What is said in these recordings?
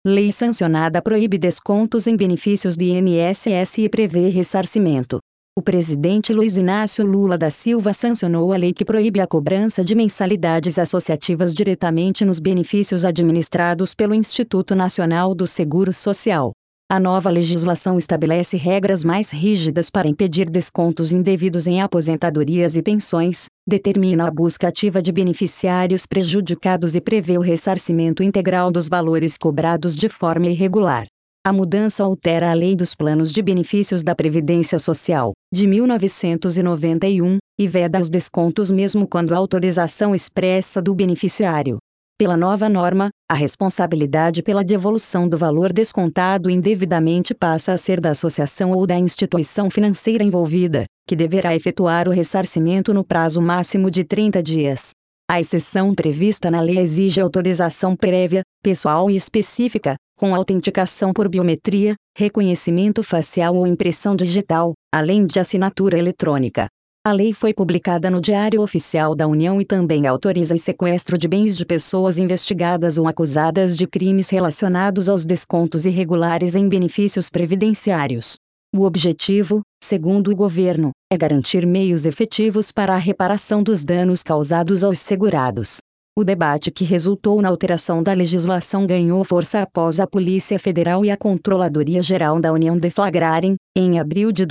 Lei sancionada proíbe descontos em benefícios do INSS e prevê ressarcimento. O presidente Luiz Inácio Lula da Silva sancionou a lei que proíbe a cobrança de mensalidades associativas diretamente nos benefícios administrados pelo Instituto Nacional do Seguro Social. A nova legislação estabelece regras mais rígidas para impedir descontos indevidos em aposentadorias e pensões, determina a busca ativa de beneficiários prejudicados e prevê o ressarcimento integral dos valores cobrados de forma irregular. A mudança altera a Lei dos Planos de Benefícios da Previdência Social, de 1991, e veda os descontos mesmo quando a autorização expressa do beneficiário. Pela nova norma, a responsabilidade pela devolução do valor descontado indevidamente passa a ser da associação ou da instituição financeira envolvida, que deverá efetuar o ressarcimento no prazo máximo de 30 dias. A exceção prevista na lei exige autorização prévia, pessoal e específica, com autenticação por biometria, reconhecimento facial ou impressão digital, além de assinatura eletrônica. A lei foi publicada no Diário Oficial da União e também autoriza o sequestro de bens de pessoas investigadas ou acusadas de crimes relacionados aos descontos irregulares em benefícios previdenciários. O objetivo, segundo o governo, é garantir meios efetivos para a reparação dos danos causados aos segurados. O debate que resultou na alteração da legislação ganhou força após a Polícia Federal e a Controladoria Geral da União deflagrarem, em abril de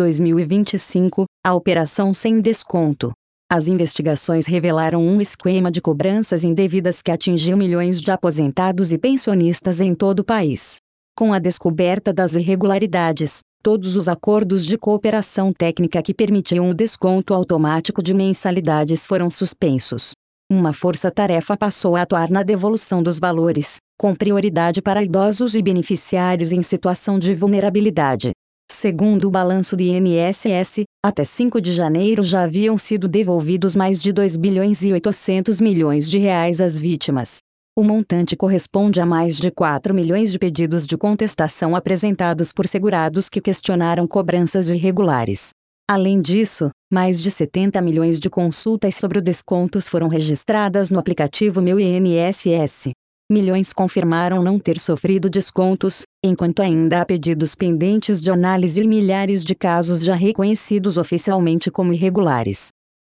2025, a Operação Sem Desconto. As investigações revelaram um esquema de cobranças indevidas que atingiu milhões de aposentados e pensionistas em todo o país. Com a descoberta das irregularidades, todos os acordos de cooperação técnica que permitiam o desconto automático de mensalidades foram suspensos. Uma força-tarefa passou a atuar na devolução dos valores, com prioridade para idosos e beneficiários em situação de vulnerabilidade. Segundo o balanço do INSS, até 5 de janeiro já haviam sido devolvidos mais de 2 bilhões e 800 milhões de reais às vítimas. O montante corresponde a mais de 4 milhões de pedidos de contestação apresentados por segurados que questionaram cobranças irregulares. Além disso, mais de 70 milhões de consultas sobre descontos foram registradas no aplicativo Meu INSS. Milhões confirmaram não ter sofrido descontos, enquanto ainda há pedidos pendentes de análise e milhares de casos já reconhecidos oficialmente como irregulares.